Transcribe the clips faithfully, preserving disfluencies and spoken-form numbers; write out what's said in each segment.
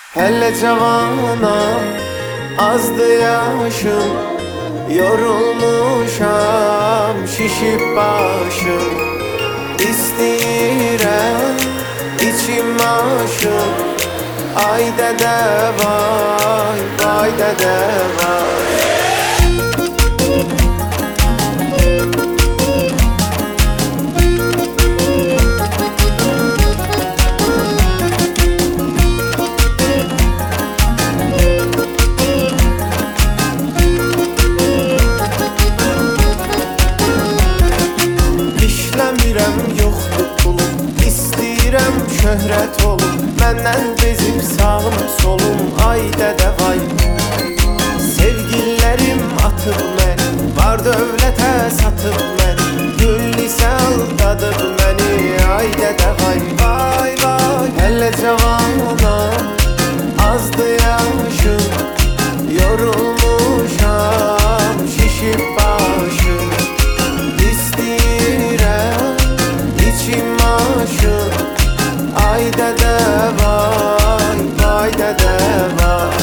Hele cavanam, azdı yaşım, yorulmuşam, şişip başım. İstəyirəm, içim aşım, ay dədə vay, vay dədə vay. İşləmirəm, yoxdur pulum, istəyirəm şöhrət olum. Məndən bezib sağım solum, ay dədə vay. Sevgililərim atıb məni, var dövlətə satıb məni. Gül isə aldadıb məni, ay dədə vay, vay vay. Hələ cavanam, azdı yaşım, yorulmuşam, şişib başım. Ay dədə vay, vay dədə vay.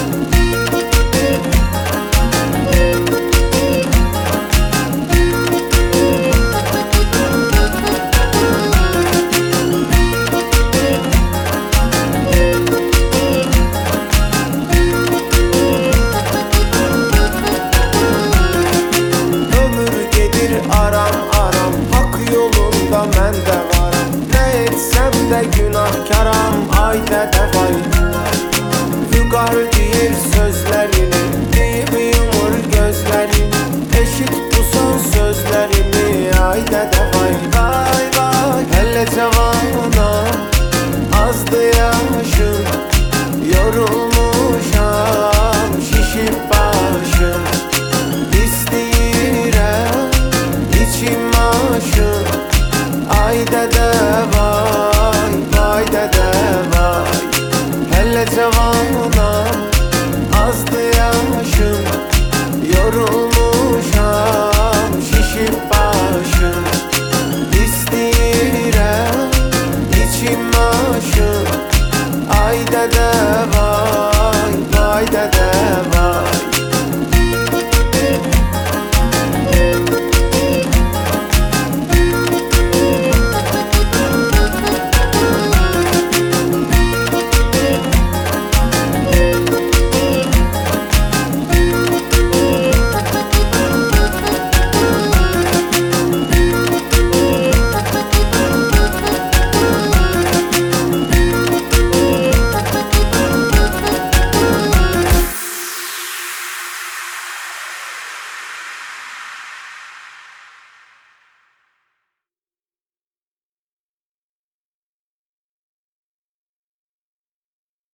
Ömür gedir aram aram, hak yolunda mən də varam. Nə etsəm də günahkaram, ay dədə vay. Vüqar deyir sözlərini, deyib yumur gözlərini. Eşit bu son sözlərimi, ay dədə vay, vay vay. Hələ cavanam, azdı yaşım, yorulmuşam, şişib başım. İstəyirəm, içim aşım, ay dədə vay, vay dədə vay. Hələ cavanam, azdı yaşım, yorulmuşam, şişib başım. İstəyirəm, içim aşım, ay dədə vay.